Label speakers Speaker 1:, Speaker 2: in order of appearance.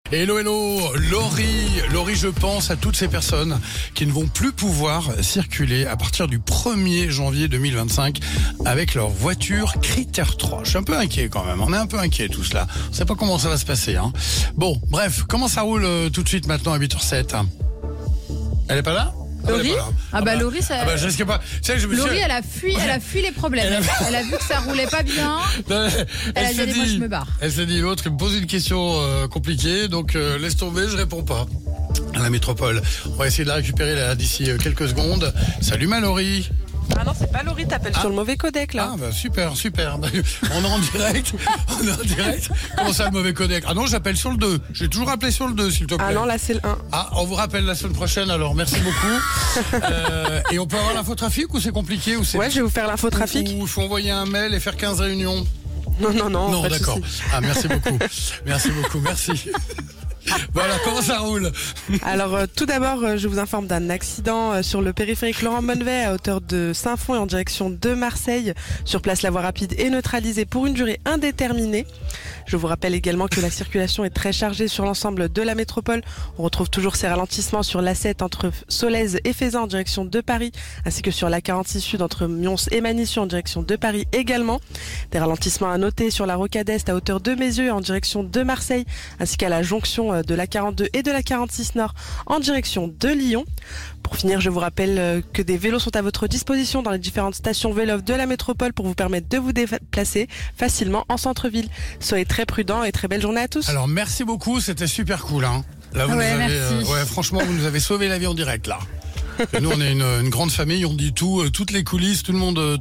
Speaker 1: Hello, Laurie, je pense à toutes ces personnes qui ne vont plus pouvoir circuler à partir du 1er janvier 2025 avec leur voiture Critère 3. Je suis un peu inquiet quand même, on est un peu inquiet tout cela. On ne sait pas comment ça va se passer. Bon, bref, comment ça roule tout de suite maintenant à 8h07 ? Elle est pas là ?
Speaker 2: Laurie ? Laurie, ça.
Speaker 1: je risque pas.
Speaker 2: Laurie, elle a fui les problèmes. Elle a vu que ça roulait pas bien. Elle a dit, allez, moi je me barre.
Speaker 1: Elle s'est dit, l'autre, il me pose une question compliquée, donc laisse tomber, je réponds pas. À la métropole. On va essayer de la récupérer là d'ici quelques secondes. Salut ma Laurie.
Speaker 3: Ah non, c'est pas Laurie, t'appelles sur le mauvais codec là.
Speaker 1: Ah super. On est en direct. Comment ça le mauvais codec ? Ah non, j'appelle sur le 2. J'ai toujours appelé sur le 2 s'il te plaît.
Speaker 3: Ah non, là c'est le 1.
Speaker 1: Ah, on vous rappelle la semaine prochaine alors, merci beaucoup. Et on peut avoir l'infotrafic ou c'est compliqué ou c'est...
Speaker 3: Ouais, je vais vous faire l'infotrafic.
Speaker 1: Ou il faut envoyer un mail et faire 15 réunions.
Speaker 3: Non, pas de
Speaker 1: d'accord.
Speaker 3: souci.
Speaker 1: Ah, merci beaucoup. Merci. Voilà, comment ça roule ?
Speaker 3: Alors tout d'abord, je vous informe d'un accident sur le périphérique Laurent Bonnevet à hauteur de Saint-Fond et en direction de Marseille. Sur place, la voie rapide est neutralisée pour une durée indéterminée. Je vous rappelle également que la circulation est très chargée sur l'ensemble de la métropole. On retrouve toujours ces ralentissements sur l'A7 entre Solèze et Fézin en direction de Paris, ainsi que sur la 46 Sud entre Mions et Manissus en direction de Paris également. Des ralentissements à noter sur la Rocade Est à hauteur de Mézieux en direction de Marseille, ainsi qu'à la jonction de la 42 et de la 46 Nord en direction de Lyon. Pour finir, je vous rappelle que des vélos sont à votre disposition dans les différentes stations vélo de la métropole pour vous permettre de vous déplacer facilement en centre-ville. Soyez très prudents et très belle journée à tous.
Speaker 1: Alors merci beaucoup, c'était super cool. Là, vous
Speaker 2: merci.
Speaker 1: Franchement, vous nous avez sauvé la vie en direct là. Et nous, on est une grande famille, on dit tout, toutes les coulisses, tout le monde